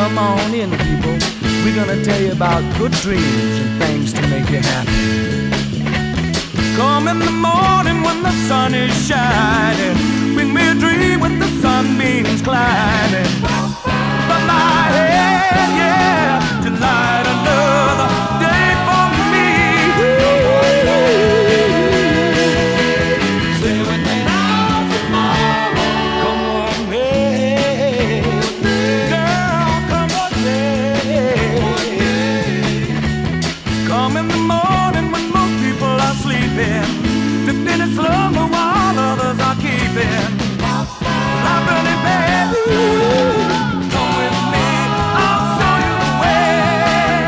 Come on in, people. We're gonna tell you about good dreams and things to make you happy. Come in the morning when the sun is shining. Bring me a dream with the sunbeams climbing. From my head, yeah, to light another day for me. Stay with me now tomorrow. Come on, hey, girl, come on, hey. Come in the morning when most people are sleeping, dipped in a slumber while others are keeping. I'm really bad. Come with me, I'll show you the way.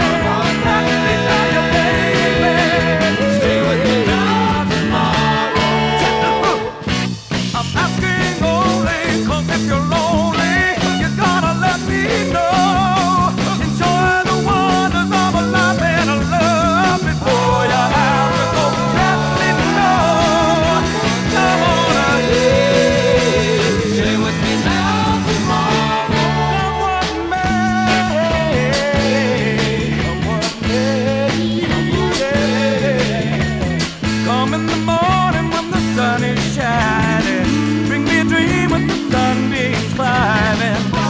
Baby, stay with me now tomorrow. I'm asking only 'cause if you're lonely, you gotta let me know. Enjoy the wonders of a life and a love before you have to go. Let me know. Come on ahead. Stay with me now tomorrow. Come with me. Come with me. Yeah. Come in the morning when the sun is shining. Bring me a dream with the sunbeams climbing.